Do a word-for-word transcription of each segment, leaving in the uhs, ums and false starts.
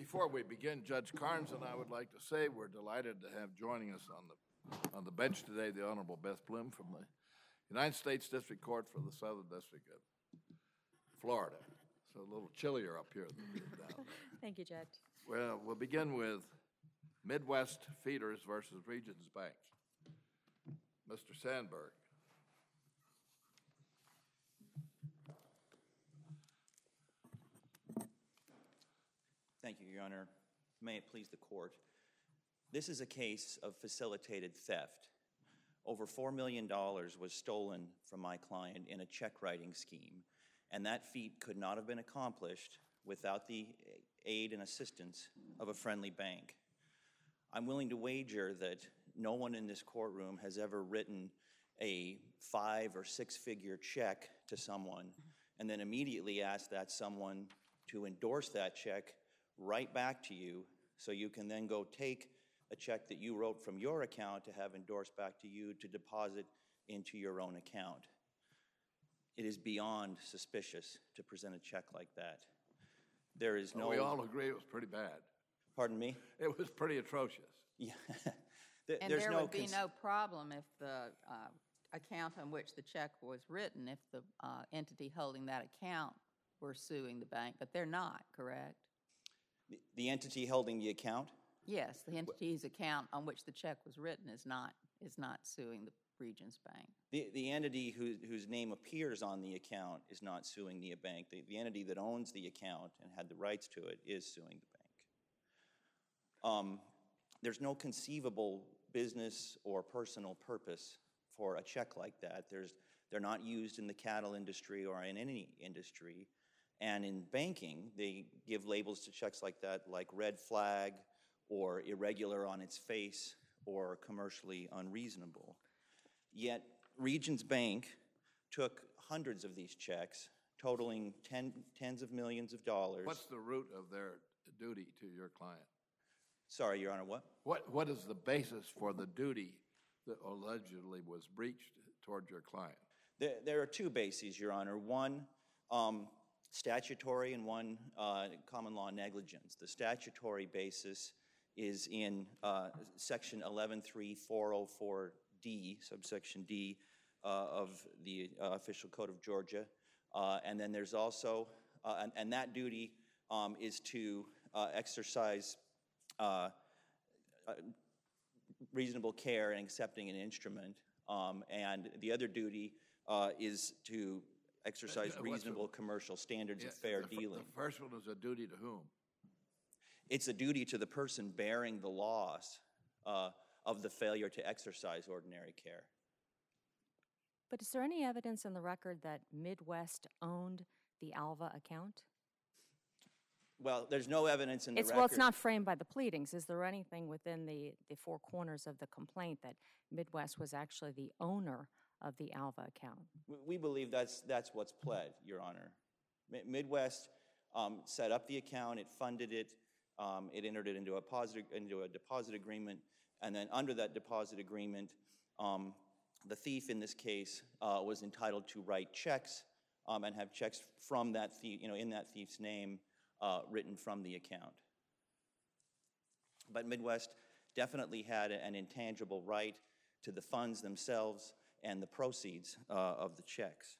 Before we begin, Judge Carnes and I would like to say we're delighted to have joining us on the on the bench today the Honorable Beth Bloom from the United States District Court for the Southern District of Florida. So a little chillier up here than it is down there. Thank you, Judge. Well, we'll begin with Midwest Feeders versus Regions Bank. Mister Sandberg. Thank you, Your Honor. May it please the court. This is a case of facilitated theft. Over four million dollars was stolen from my client in a check writing scheme, and that feat could not have been accomplished without the aid and assistance of a friendly bank. I'm willing to wager that no one in this courtroom has ever written a five or six figure check to someone and then immediately asked that someone to endorse that check right back to you so you can then go take a check that you wrote from your account to have endorsed back to you to deposit into your own account. It is beyond suspicious to present a check like that. There is no... We all agree it was pretty bad. Pardon me? It was pretty atrocious. Yeah. And There's there no would be cons- no problem if the uh, account on which the check was written, if the uh, entity holding that account were suing the bank, but they're not, correct? The, the entity holding the account? Yes, the entity's account on which the check was written is not is not suing the Regions Bank. The, the entity who, whose name appears on the account is not suing the bank. The, the entity that owns the account and had the rights to it is suing the bank. Um, there's no conceivable business or personal purpose for a check like that. There's, they're not used in the cattle industry or in any industry. And in banking, they give labels to checks like that, like red flag or irregular on its face or commercially unreasonable. Yet Regions Bank took hundreds of these checks, totaling ten, tens of millions of dollars. What's the root of their duty to your client? Sorry, Your Honor, what? What What is the basis for the duty that allegedly was breached toward your client? There, there are two bases, Your Honor. One, um, statutory, and one, uh, common law negligence. The statutory basis is in uh, section eleven three four oh four D, subsection D, uh, of the uh, Official Code of Georgia. Uh, and then there's also, uh, and, and that duty um, is to uh, exercise uh, uh, reasonable care in accepting an instrument. Um, and the other duty uh, is to exercise Uh, reasonable the, commercial standards yeah, of fair the, dealing. The first one is a duty to whom? It's a duty to the person bearing the loss uh, of the failure to exercise ordinary care. But is there any evidence in the record that Midwest owned the Alva account? Well, there's no evidence in the It's, record. well, it's not framed by the pleadings. Is there anything within the, the four corners of the complaint that Midwest was actually the owner of the Alva account? We- We believe that's, that's what's pled, Your Honor. Mi- Midwest um, set up the account, it funded it, um, it entered it into a, deposit, into a deposit agreement, and then under that deposit agreement, um, the thief in this case uh, was entitled to write checks um, and have checks from that thief, you know, in that thief's name uh, written from the account. But Midwest definitely had an intangible right to the funds themselves and the proceeds uh, of the checks.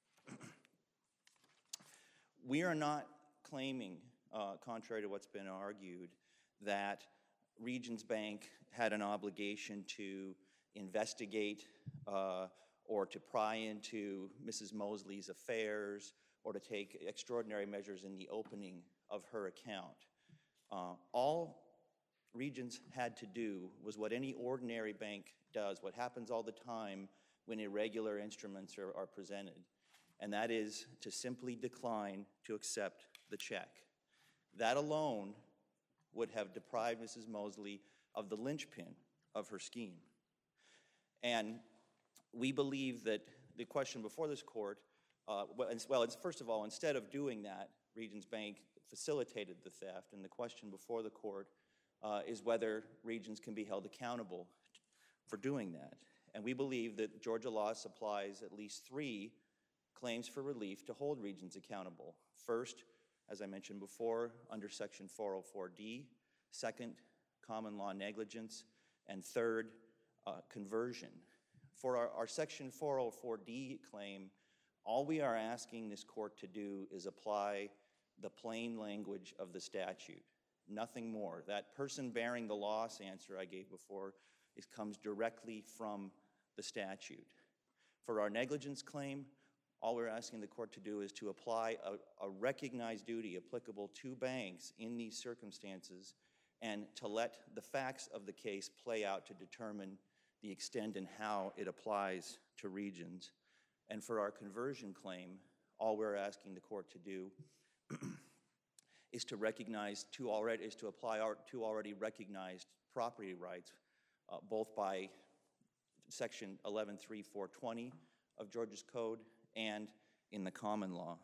We are not claiming, uh, contrary to what's been argued, that Regions Bank had an obligation to investigate uh, or to pry into Missus Mosley's affairs or to take extraordinary measures in the opening of her account. Uh, all Regions had to do was what any ordinary bank does, what happens all the time when irregular instruments are, are presented, and that is to simply decline to accept the check. That alone would have deprived Missus Mosley of the linchpin of her scheme. And we believe that the question before this court, uh, well, it's, well, it's first of all, instead of doing that, Regions Bank facilitated the theft, and the question before the court uh, is whether Regions can be held accountable for doing that. And we believe that Georgia law supplies at least three claims for relief to hold Regions accountable. First, as I mentioned before, under Section four oh four D, second, common law negligence, and third, uh, conversion. For our, our Section four oh four D claim, all we are asking this court to do is apply the plain language of the statute, nothing more. That person bearing the loss answer I gave before is, comes directly from the statute. For our negligence claim, all we're asking the court to do is to apply a, a recognized duty applicable to banks in these circumstances and to let the facts of the case play out to determine the extent and how it applies to Regions. And for our conversion claim, all we're asking the court to do is to recognize two already, is to apply our two already recognized property rights, uh, both by Section eleven three four twenty of Georgia's Code and in the common law.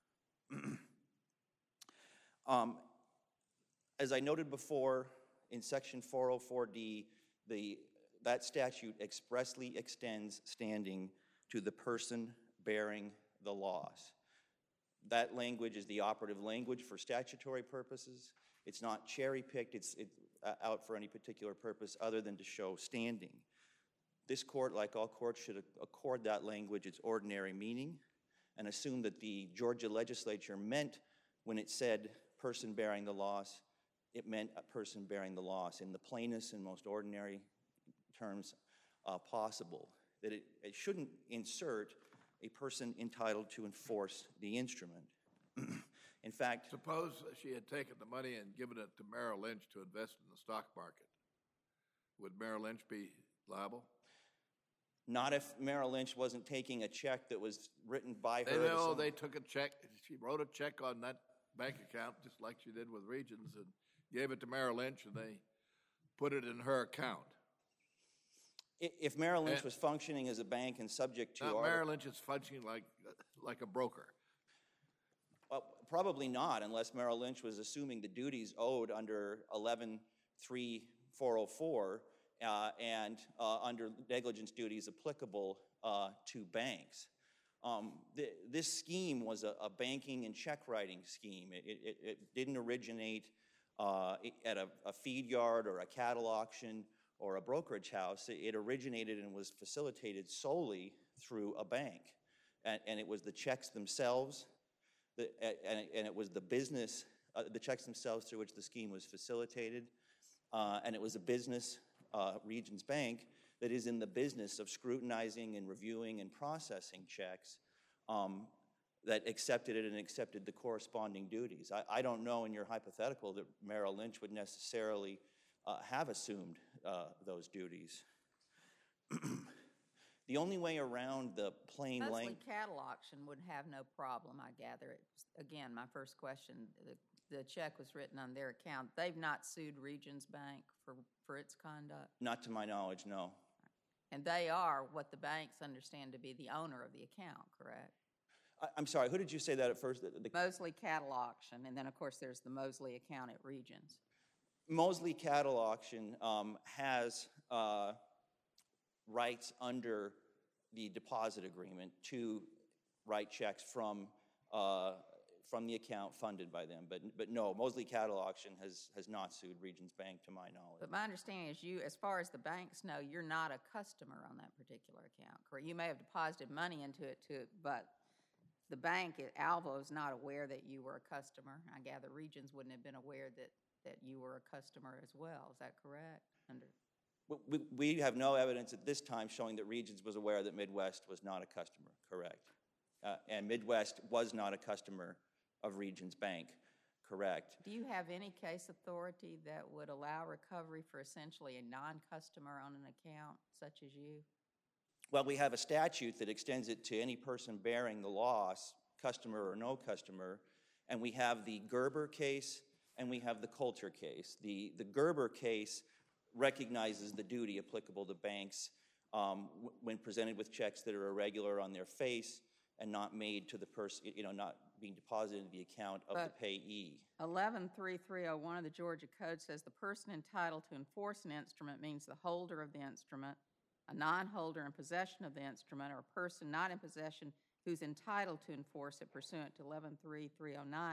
um, as I noted before, in Section four oh four D, the, that statute expressly extends standing to the person bearing the loss. That language is the operative language for statutory purposes. It's not cherry-picked, it's it, uh, out for any particular purpose other than to show standing. This court, like all courts, should accord that language its ordinary meaning and assume that the Georgia legislature meant, when it said person bearing the loss, it meant a person bearing the loss in the plainest and most ordinary terms uh, possible. That it, it shouldn't insert a person entitled to enforce the instrument. In fact, Suppose she had taken the money and given it to Merrill Lynch to invest in the stock market. Would Merrill Lynch be liable? not if Merrill Lynch wasn't taking a check that was written by her. They to know some- they took a check, she wrote a check on that bank account, just like she did with Regions, and gave it to Merrill Lynch, and they put it in her account. I- If Merrill Lynch And- was functioning as a bank and subject to Now, our- Merrill Lynch is functioning like, like a broker. Well, probably not, unless Merrill Lynch was assuming the duties owed under eleven three four oh four uh, and uh, under negligence duties applicable uh, to banks. Um, th this scheme was a, a banking and check writing scheme. It, it, it didn't originate uh, at a, a feed yard or a cattle auction or a brokerage house. It, it originated and was facilitated solely through a bank. And, and it was the checks themselves, the, and, and it was the business, uh, the checks themselves through which the scheme was facilitated. Uh, and it was a business, uh, Regions Bank, that is in the business of scrutinizing and reviewing and processing checks um, that accepted it and accepted the corresponding duties. I, I don't know in your hypothetical that Merrill Lynch would necessarily uh, have assumed uh, those duties. The only way around the plain Mostly language... cattle auction would have no problem, I gather. It's, again, my first question, the, the check was written on their account. They've not sued Regions Bank for, for its conduct? Not to my knowledge, no. And they are what the banks understand to be the owner of the account, correct? I, I'm sorry, who did you say that at first? The, the, Mosley Cattle Auction, and then, of course, there's the Mosley account at Regions. Mosley Cattle Auction um, has uh, rights under the deposit agreement to write checks from uh, from the account funded by them. But but no, Mosley Cattle Auction has has not sued Regions Bank to my knowledge. But my understanding is you, as far as the banks know, you're not a customer on that particular account, correct? You may have deposited money into it, too, but the bank, Alvo, is not aware that you were a customer. I gather Regions wouldn't have been aware that, that you were a customer as well. Is that correct? Under We, we have no evidence at this time showing that Regions was aware that Midwest was not a customer, correct? Uh, and Midwest was not a customer of Regions Bank, correct? Do you have any case authority that would allow recovery for essentially a non-customer on an account such as you? Well, we have a statute that extends it to any person bearing the loss, customer or no customer, and we have the Gerber case and we have the Coulter case. The, the Gerber case recognizes the duty applicable to banks um, w when presented with checks that are irregular on their face and not made to the person, you know, not being deposited into the account of But the payee. eleven three three oh one of the Georgia Code says the person entitled to enforce an instrument means the holder of the instrument, a non-holder in possession of the instrument, or a person not in possession who's entitled to enforce it pursuant to eleven three three oh nine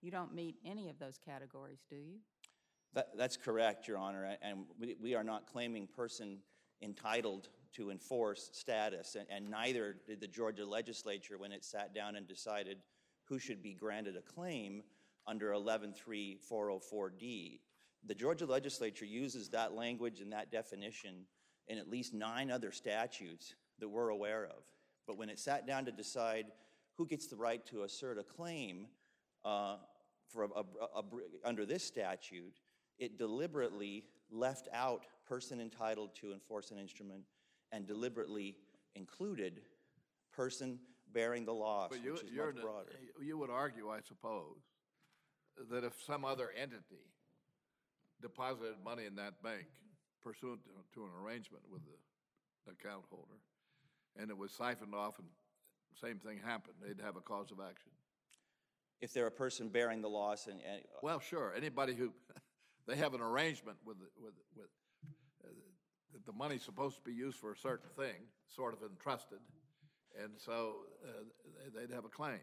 You don't meet any of those categories, do you? That, that's correct, Your Honor, a- and we, we are not claiming person entitled to enforce status, and, and neither did the Georgia legislature when it sat down and decided who should be granted a claim under eleven three four oh four D. The Georgia legislature uses that language and that definition in at least nine other statutes that we're aware of. But when it sat down to decide who gets the right to assert a claim uh, for a, a, a, under this statute, it deliberately left out person entitled to enforce an instrument and deliberately included person bearing the loss, But you, which is you're much the- broader. you would argue, I suppose, that if some other entity deposited money in that bank pursuant to, to an arrangement with the account holder, and it was siphoned off and same thing happened, they'd have a cause of action. If they're a person bearing the loss and, and Well, sure, anybody who, they have an arrangement with, the- with, with, uh, that the money's supposed to be used for a certain thing, sort of entrusted, and so uh, they- they'd have a claim.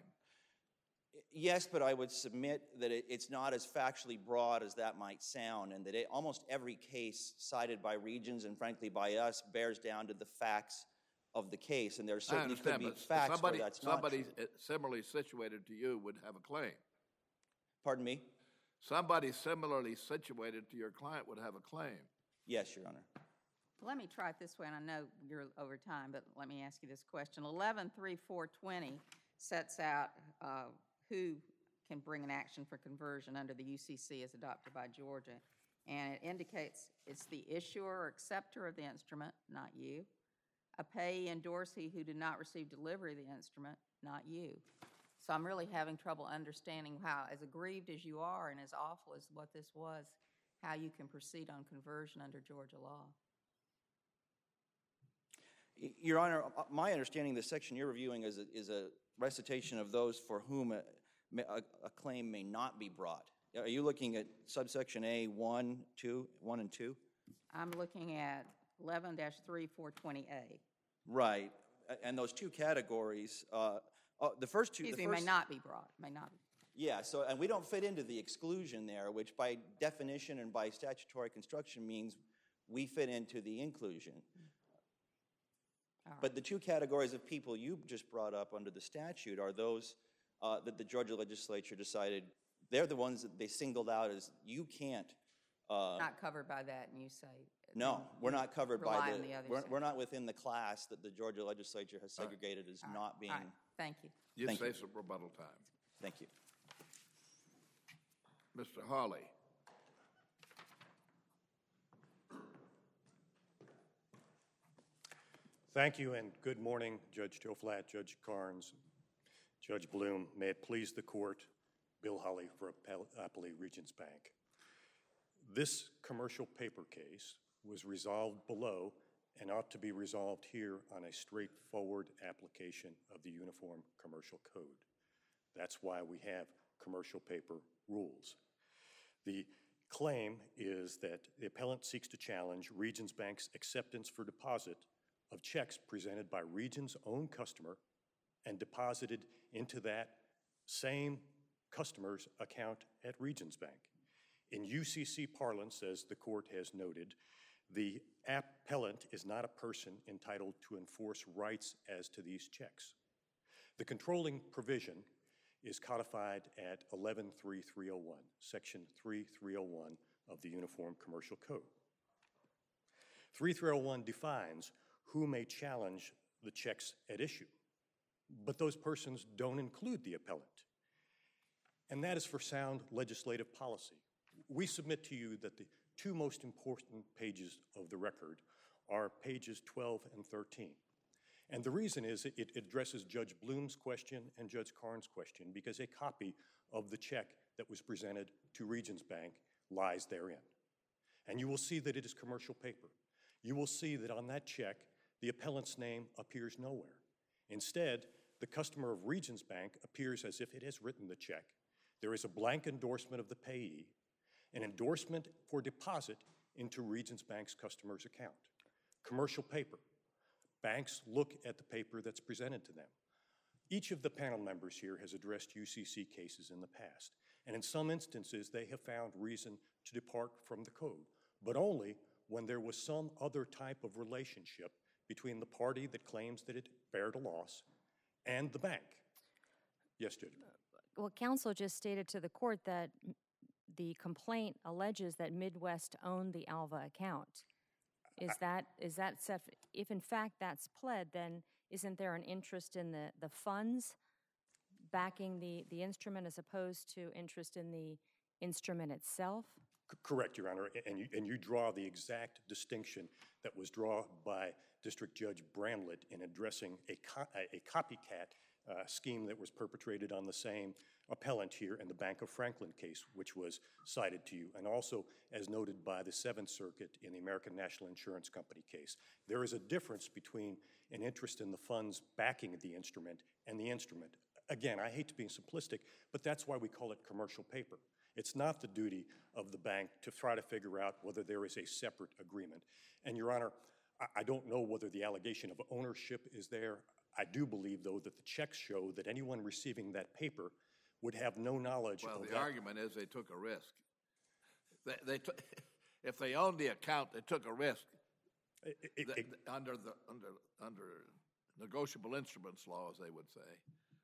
yes, but I would submit that it, it's not as factually broad as that might sound, and that it, almost every case cited by Regions and frankly by us bears down to the facts of the case, and there I certainly could understand, be but facts where somebody, that's not somebody true. uh, similarly situated to you would have a claim. Pardon me? Somebody similarly situated to your client would have a claim. Yes, Your Honor. Let me try it this way, and I know you're over time, but let me ask you this question. eleven three four twenty sets out uh, who can bring an action for conversion under the U C C as adopted by Georgia, and it indicates it's the issuer or acceptor of the instrument, not you, a payee endorsee who did not receive delivery of the instrument, not you. So I'm really having trouble understanding how, as aggrieved as you are and as awful as what this was, how you can proceed on conversion under Georgia law. Y- Your Honor, uh, my understanding, the section you're reviewing is a, is a recitation of those for whom a, may- a, a claim may not be brought. Are you looking at subsection A one, two, one and two? I'm looking at eleven three four twenty A. Right, A- and those two categories, uh, uh, the first two. Excuse the me, may first- not be brought, may not. Yeah, so, and we don't fit into the exclusion there, which by definition and by statutory construction means we fit into the inclusion. All right. But the two categories of people you just brought up under the statute are those uh, that the Georgia legislature decided, they're the ones that they singled out as you can't. uh, Not covered by that, and you say. No, then we're you not covered by rely the, on the other we're, side. we're not within the class that the Georgia legislature has All right. segregated as All right, not being, all right, thank you. You'd Thank you. save some rebuttal time. thank you. Mister Hawley. Thank you, and good morning, Judge Toflat, Judge Carnes, Judge Bloom. May it please the court, Bill Holly for Appel- Appalachia Regions Bank. This commercial paper case was resolved below and ought to be resolved here on a straightforward application of the Uniform Commercial Code. That's why we have commercial paper rules. The claim is that the appellant seeks to challenge Regions Bank's acceptance for deposit of checks presented by Regions' own customer and deposited into that same customer's account at Regions Bank. In U C C parlance, as the court has noted, the appellant is not a person entitled to enforce rights as to these checks. The controlling provision is codified at eleven three three oh one, section three three oh one of the Uniform Commercial Code. three three oh one defines who may challenge the checks at issue, but those persons don't include the appellant. And that is for sound legislative policy. We submit to you that the two most important pages of the record are pages twelve and thirteen. And the reason is it it addresses Judge Bloom's question and Judge Carnes' question because a copy of the check that was presented to Regions Bank lies therein. And you will see that it is commercial paper. You will see that on that check, the appellant's name appears nowhere. Instead, the customer of Regions Bank appears as if it has written the check. There is a blank endorsement of the payee, an endorsement for deposit into Regions Bank's customer's account. Commercial paper. Banks look at the paper that's presented to them. Each of the panel members here has addressed U C C cases in the past. And in some instances, they have found reason to depart from the code, but only when there was some other type of relationship between the party that claims that it bared a loss and the bank. Yes, Judge. Well, counsel just stated to the court that m- the complaint alleges that Midwest owned the Alva account. Is that, is that, sef- if in fact that's pled, then isn't there an interest in the, the funds backing the, the instrument as opposed to interest in the instrument itself? C- Correct, Your Honor, a- and you, and you draw the exact distinction that was drawn by District Judge Bramlett in addressing a, co- a a copycat uh, scheme that was perpetrated on the same appellant here in the Bank of Franklin case, which was cited to you, and also as noted by the Seventh Circuit in the American National Insurance Company case. There is a difference between an interest in the funds backing the instrument and the instrument. Again, I hate to be simplistic, but that's why we call it commercial paper. It's not the duty of the bank to try to figure out whether there is a separate agreement. And Your Honor, I, I don't know whether the allegation of ownership is there. I do believe, though, that the checks show that anyone receiving that paper would have no knowledge Well, of the that. argument is they took a risk. They, they took, if they owned the account, they took a risk. I- I- Th- I- th- Under the, under, under negotiable instruments law, as they would say.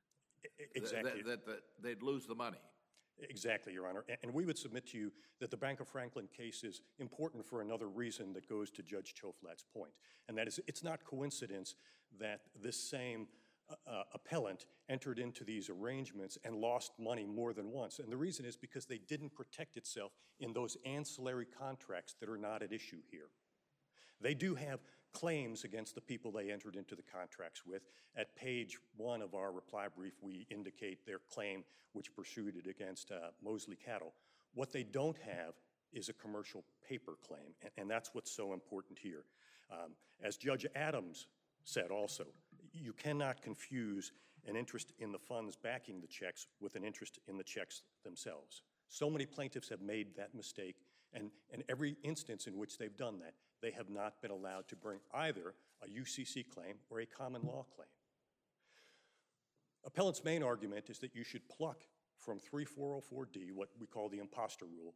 I- th- Exactly. That, that, that they'd lose the money. Exactly, Your Honor. A- And we would submit to you that the Bank of Franklin case is important for another reason that goes to Judge Choflat's point. And that is, it's not coincidence that this same uh, uh, appellant entered into these arrangements and lost money more than once. And the reason is because they didn't protect itself in those ancillary contracts that are not at issue here. They do have claims against the people they entered into the contracts with. At page one of our reply brief, we indicate their claim, which pursued it against uh, Mosley Cattle. What they don't have is a commercial paper claim, and, and that's what's so important here. Um, as Judge Adams said also, you cannot confuse an interest in the funds backing the checks with an interest in the checks themselves. So many plaintiffs have made that mistake, and in every instance in which they've done that, they have not been allowed to bring either a U C C claim or a common law claim. Appellant's main argument is that you should pluck from three four oh four D, what we call the imposter rule,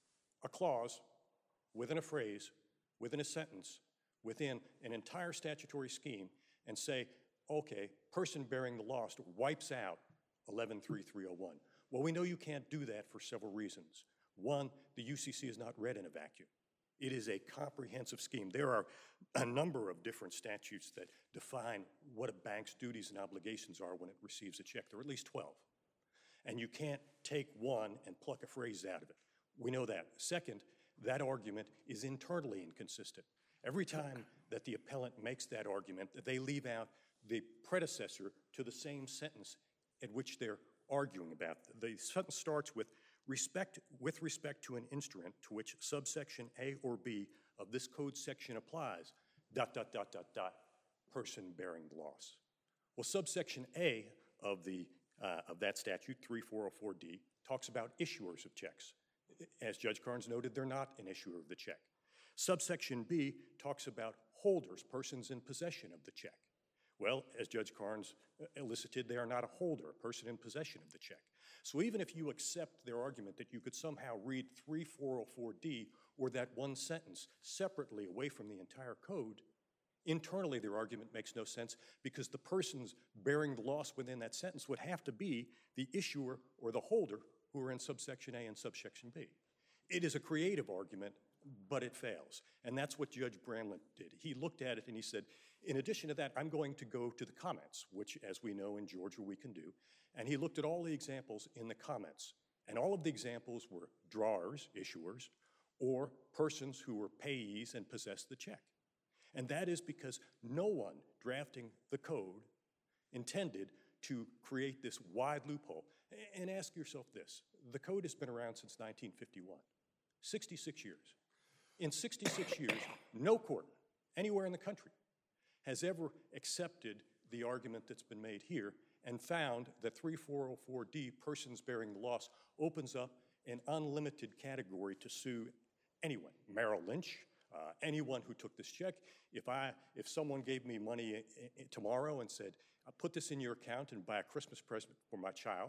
a clause within a phrase, within a sentence, within an entire statutory scheme, and say, okay, person bearing the loss wipes out eleven three three oh one. Well, we know you can't do that for several reasons. One, the U C C is not read in a vacuum. It is a comprehensive scheme. There are a number of different statutes that define what a bank's duties and obligations are when it receives a check. There are at least twelve. And you can't take one and pluck a phrase out of it. We know that. Second, that argument is internally inconsistent. Every time that the appellant makes that argument, they leave out the predecessor to the same sentence at which they're arguing about. The sentence starts with, respect, with respect to an instrument to which subsection A or B of this code section applies, dot, dot, dot, dot, dot, person bearing the loss. Well, subsection A of, the, uh, of that statute, three four oh four D, talks about issuers of checks. As Judge Carnes noted, they're not an issuer of the check. Subsection B talks about holders, persons in possession of the check. Well, as Judge Carnes elicited, they are not a holder, a person in possession of the check. So even if you accept their argument that you could somehow read three four oh four D or that one sentence separately away from the entire code, internally their argument makes no sense because the persons bearing the loss within that sentence would have to be the issuer or the holder who are in subsection A and subsection B. It is a creative argument, but it fails. And that's what Judge Bramlett did. He looked at it and he said, in addition to that, I'm going to go to the comments, which, as we know in Georgia, we can do. And he looked at all the examples in the comments. And all of the examples were drawers, issuers, or persons who were payees and possessed the check. And that is because no one drafting the code intended to create this wide loophole. And ask yourself this, the code has been around since nineteen fifty-one, sixty-six years. In sixty-six years, no court anywhere in the country has ever accepted the argument that's been made here and found that three four oh four D, persons bearing the loss, opens up an unlimited category to sue anyone. Merrill Lynch, uh, anyone who took this check. If I, if someone gave me money i- i- tomorrow and said, I'll put this in your account and buy a Christmas present for my child,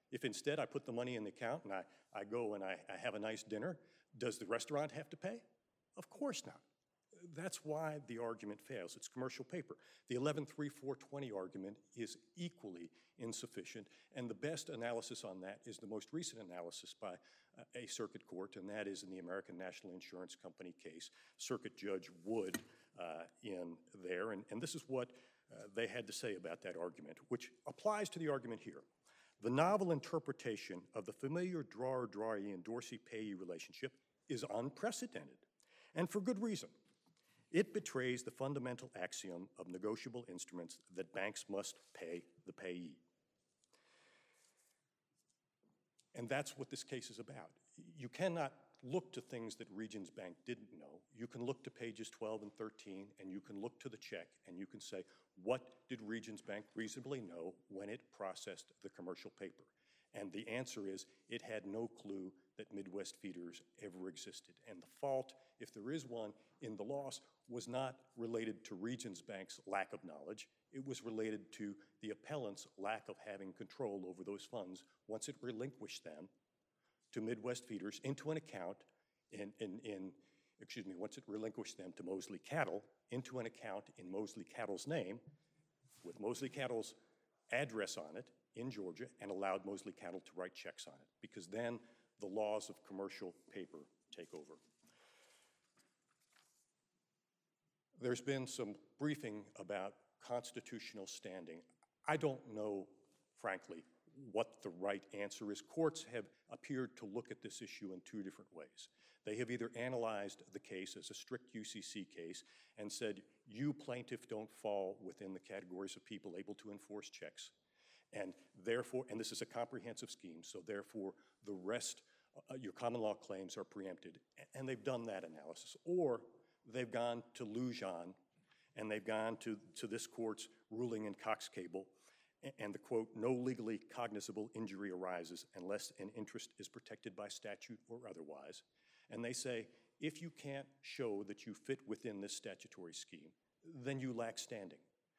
If instead I put the money in the account and I, I go and I, I have a nice dinner, does the restaurant have to pay? Of course not. That's why the argument fails. It's commercial paper. The eleven three four twenty argument is equally insufficient, and the best analysis on that is the most recent analysis by uh, a circuit court, and that is in the American National Insurance Company case. Circuit Judge Wood uh, in there, and, and this is what uh, they had to say about that argument, which applies to the argument here. The novel interpretation of the familiar drawer-drawee and Dorsey-payee relationship is unprecedented, and for good reason. It betrays the fundamental axiom of negotiable instruments that banks must pay the payee. And that's what this case is about. You cannot look to things that Regions Bank didn't know. You can look to pages twelve and thirteen, and you can look to the check, and you can say, what did Regions Bank reasonably know when it processed the commercial paper? And the answer is, it had no clue that Midwest Feeders ever existed. And the fault, if there is one, in the loss was not related to Regions Bank's lack of knowledge. It was related to the appellant's lack of having control over those funds once it relinquished them to Midwest Feeders into an account in, in, in excuse me, once it relinquished them to Mosley Cattle into an account in Mosley Cattle's name with Mosley Cattle's address on it in Georgia, and allowed Mosley Cattle to write checks on it, because then the laws of commercial paper take over. There's been some briefing about constitutional standing. I don't know, frankly, what the right answer is. Courts have appeared to look at this issue in two different ways. They have either analyzed the case as a strict U C C case and said, you plaintiff don't fall within the categories of people able to enforce checks. And therefore, and this is a comprehensive scheme, so therefore the rest, uh, your common law claims are preempted. And they've done that analysis. Or they've gone to Lujan, and they've gone to, to this court's ruling in Cox Cable, and the quote, no legally cognizable injury arises unless an interest is protected by statute or otherwise. And they say, if you can't show that you fit within this statutory scheme, then you lack standing.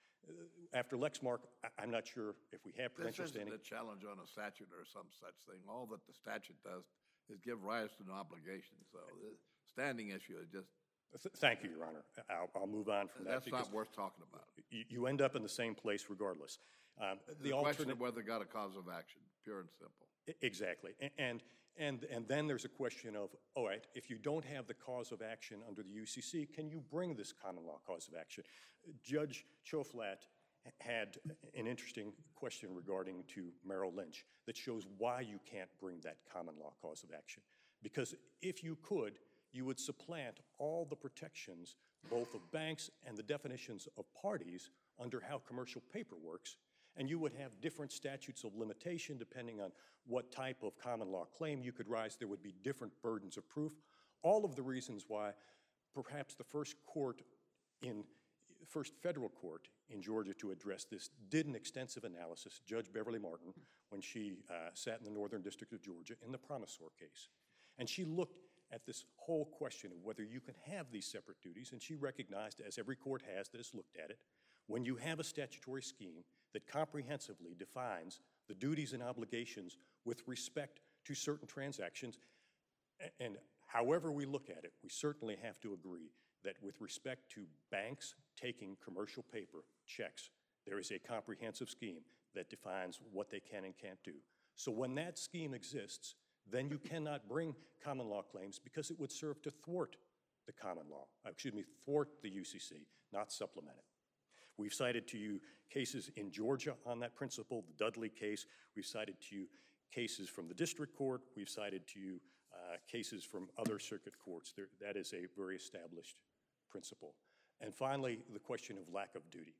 After Lexmark, I- I'm not sure if we have This prudential isn't standing. a challenge on a statute or some such thing. All that the statute does is give rise to an obligation. So the standing issue is just, Th- Thank you, Your Honor. I'll, I'll move on from that. that's because not worth talking about. You, you end up in the same place regardless. Um, The the question alternate, of whether it got a cause of action, pure and simple. E- Exactly. A- And, and, and then there's a question of, all right, if you don't have the cause of action under the U C C, can you bring this common law cause of action? Judge Choflat h- had an interesting question regarding to Merrill Lynch that shows why you can't bring that common law cause of action. Because if you could, you would supplant all the protections, both of banks and the definitions of parties under how commercial paper works, and you would have different statutes of limitation depending on what type of common law claim you could rise. There would be different burdens of proof. All of the reasons why perhaps the first court in, first federal court in Georgia to address this did an extensive analysis, Judge Beverly Martin, when she uh, sat in the Northern District of Georgia in the Promisor case. And she looked at this whole question of whether you can have these separate duties, and she recognized, as every court has that has looked at it, when you have a statutory scheme that comprehensively defines the duties and obligations with respect to certain transactions, a- and however we look at it, we certainly have to agree that with respect to banks taking commercial paper checks, there is a comprehensive scheme that defines what they can and can't do. So when that scheme exists, then you cannot bring common law claims because it would serve to thwart the common law, uh, excuse me, thwart the U C C, not supplement it. We've cited to you cases in Georgia on that principle, the Dudley case. We've cited to you cases from the district court. We've cited to you uh, cases from other circuit courts. There, that is a very established principle. And finally, the question of lack of duty.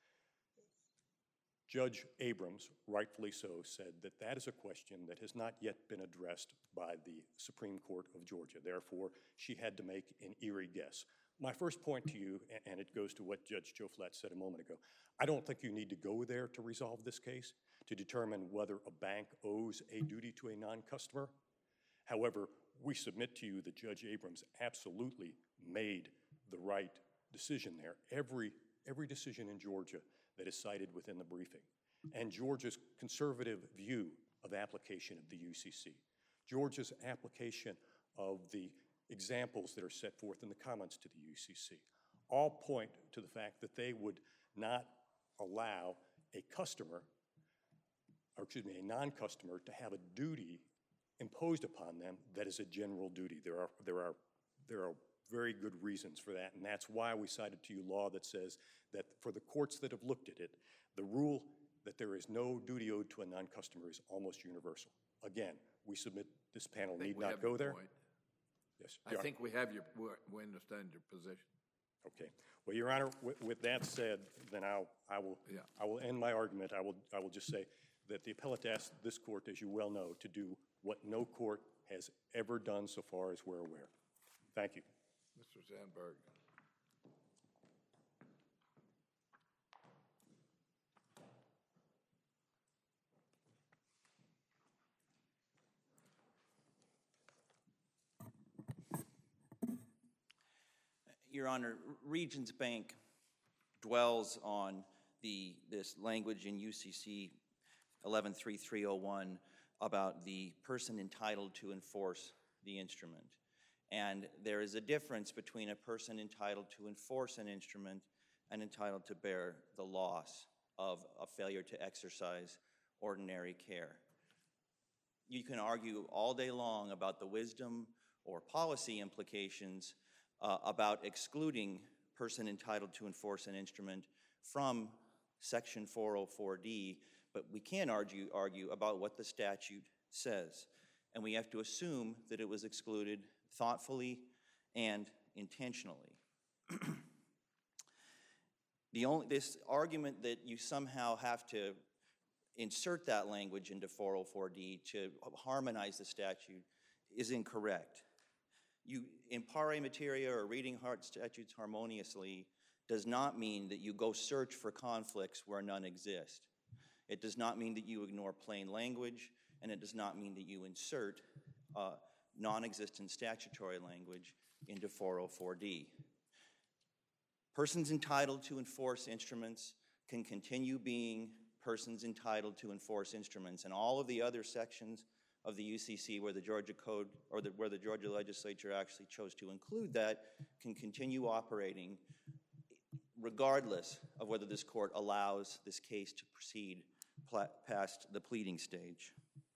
Judge Abrams, rightfully so, said that that is a question that has not yet been addressed by the Supreme Court of Georgia. Therefore, she had to make an eerie guess. My first point to you, a- and it goes to what Judge Choflat said a moment ago, I don't think you need to go there to resolve this case, to determine whether a bank owes a duty to a non-customer. However, we submit to you that Judge Abrams absolutely made the right decision there. Every, every decision in Georgia that is cited within the briefing. And Georgia's conservative view of application of the U C C. Georgia's application of the examples that are set forth in the comments to the U C C all point to the fact that they would not allow a customer, or excuse me, a non-customer to have a duty imposed upon them that is a general duty. There are, there are, there are very good reasons for that, and that's why we cited to you law that says that for the courts that have looked at it, the rule that there is no duty owed to a non-customer is almost universal. Again, we submit this panel I think need we not have go your there. point. Yes. I Your- think we have your, we- we understand your position. Okay. Well, Your Honor, with, with that said, then I'll, I will, Yeah. I will end my argument. I will, I will just say that the appellate asked this court, as you well know, to do what no court has ever done so far as we're aware. Thank you. Mister Sandberg. Your Honor, Regions Bank dwells on the, this language in U C C eleven thirty-three oh one about the person entitled to enforce the instrument. And there is a difference between a person entitled to enforce an instrument and entitled to bear the loss of a failure to exercise ordinary care. You can argue all day long about the wisdom or policy implications uh, about excluding person entitled to enforce an instrument from Section four oh four D, but we can argue, argue about what the statute says. And we have to assume that it was excluded thoughtfully and intentionally. The only, this argument that you somehow have to insert that language into four oh four D to harmonize the statute is incorrect. You, in pare materia or reading hard statutes harmoniously does not mean that you go search for conflicts where none exist. It does not mean that you ignore plain language, and it does not mean that you insert uh, non-existent statutory language into four oh four D. Persons entitled to enforce instruments can continue being persons entitled to enforce instruments, and all of the other sections of the U C C where the Georgia Code, or the, where the Georgia legislature actually chose to include that, can continue operating regardless of whether this court allows this case to proceed past the pleading stage.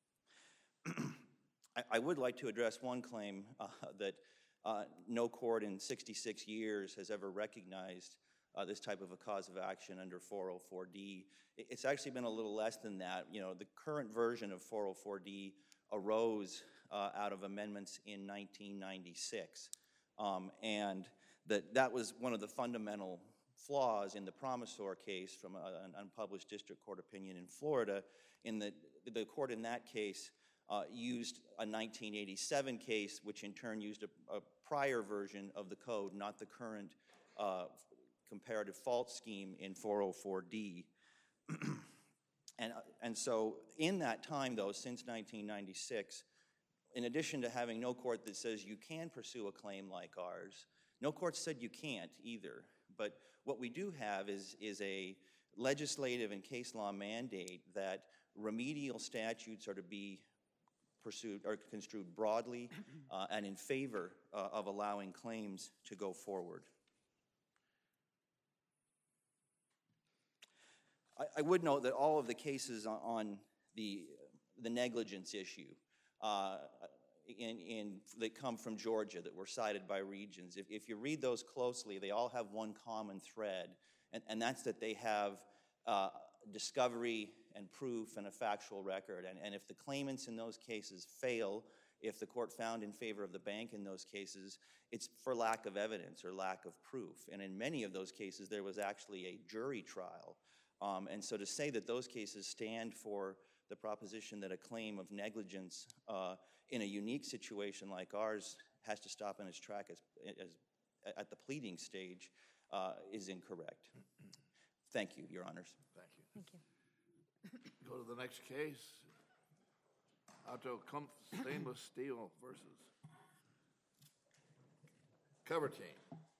I, I would like to address one claim uh, that uh, no court in sixty-six years has ever recognized uh, this type of a cause of action under four oh four D. It's actually been a little less than that. You know, the current version of four oh four D arose uh, out of amendments in nineteen ninety-six. Um, and that, that was one of the fundamental flaws in the Promisor case from a, an unpublished district court opinion in Florida, in that the court in that case uh, used a nineteen eighty-seven case, which in turn used a, a prior version of the code, not the current uh, comparative fault scheme in four oh four D. And, and so in that time, though, since nineteen ninety-six, in addition to having no court that says you can pursue a claim like ours, no court said you can't either. But what we do have is, is a legislative and case law mandate that remedial statutes are to be pursued or construed broadly uh, and in favor uh, of allowing claims to go forward. I would note that all of the cases on the, the negligence issue uh, in, in, that come from Georgia that were cited by Regions, if, if you read those closely, they all have one common thread, and, and that's that they have uh, discovery and proof and a factual record. And, and if the claimants in those cases fail, if the court found in favor of the bank in those cases, it's for lack of evidence or lack of proof. And in many of those cases, there was actually a jury trial. Um, and so to say that those cases stand for the proposition that a claim of negligence uh, in a unique situation like ours has to stop in its track as, as, at the pleading stage uh, is incorrect. Thank you, Your Honors. Thank you. Thank you. Go to the next case. Auto Comp Stainless Steel versus Cover Team.